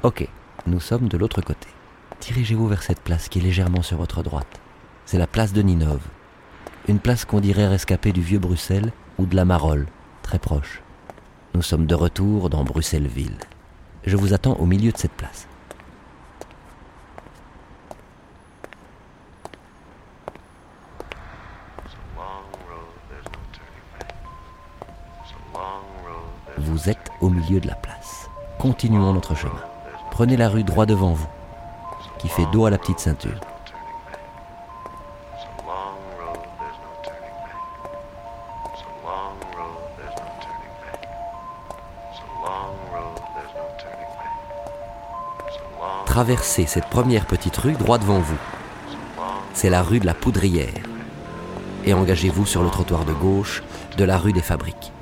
Ok, nous sommes de l'autre côté. Dirigez-vous vers cette place qui est légèrement sur votre droite. C'est la place de Ninove. Une place qu'on dirait rescapée du vieux Bruxelles ou de la Marolles, très proche. Nous sommes de retour dans Bruxelles-Ville. Je vous attends au milieu de cette place. Vous êtes au milieu de la place. Continuons notre chemin. Prenez la rue droit devant vous, qui fait dos à la petite ceinture. Traversez cette première petite rue droit devant vous. C'est la rue de la Poudrière. Et engagez-vous sur le trottoir de gauche de la rue des Fabriques.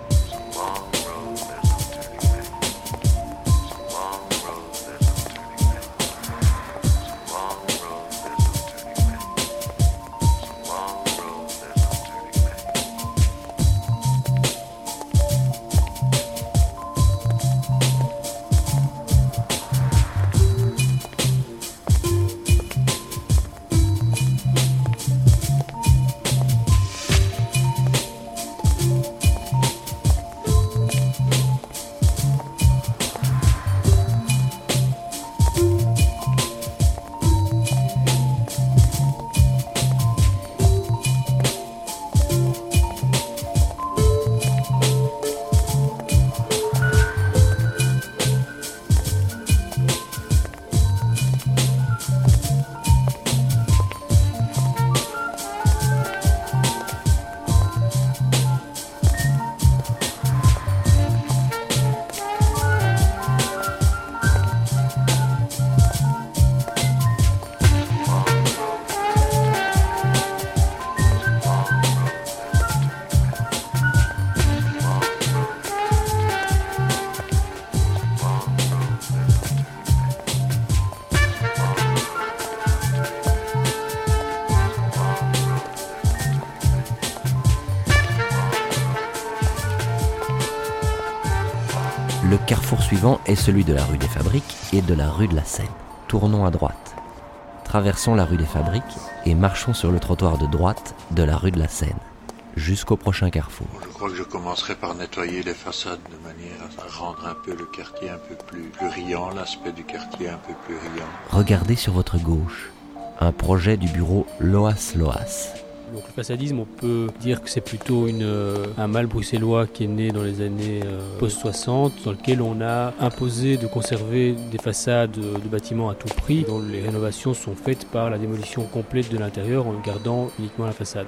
Le carrefour suivant est celui de la rue des Fabriques et de la rue de la Seine. Tournons à droite. Traversons la rue des Fabriques et marchons sur le trottoir de droite de la rue de la Seine, jusqu'au prochain carrefour. Je crois que je commencerai par nettoyer les façades de manière à rendre un peu le quartier un peu plus riant, l'aspect du quartier un peu plus riant. Regardez sur votre gauche, un projet du bureau Loas. Donc le façadisme, on peut dire que c'est plutôt un mal bruxellois qui est né dans les années post-60, dans lequel on a imposé de conserver des façades de bâtiments à tout prix, dont les rénovations sont faites par la démolition complète de l'intérieur en gardant uniquement la façade.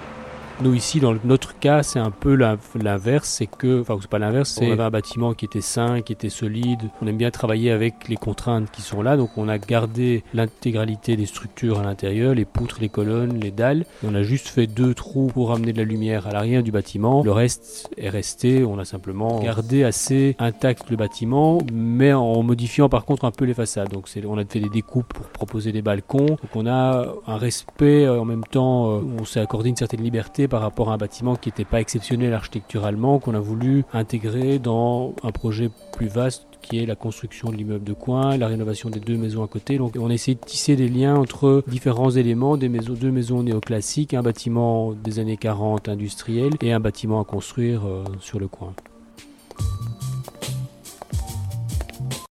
Nous ici, dans notre cas, c'est un peu l'inverse, c'est pas l'inverse, on avait un bâtiment qui était sain, qui était solide, on aime bien travailler avec les contraintes qui sont là, donc on a gardé l'intégralité des structures à l'intérieur, les poutres, les colonnes, les dalles, et on a juste fait 2 trous pour amener de la lumière à l'arrière du bâtiment, le reste est resté, on a simplement gardé assez intact le bâtiment, mais en modifiant par contre un peu les façades, donc on a fait des découpes pour proposer des balcons, donc on a un respect en même temps, on s'est accordé une certaine liberté par rapport à un bâtiment qui n'était pas exceptionnel architecturalement, qu'on a voulu intégrer dans un projet plus vaste qui est la construction de l'immeuble de coin, la rénovation des 2 maisons à côté. Donc on a essayé de tisser des liens entre différents éléments, 2 maisons néoclassiques, un bâtiment des années 40 industriel et un bâtiment à construire sur le coin.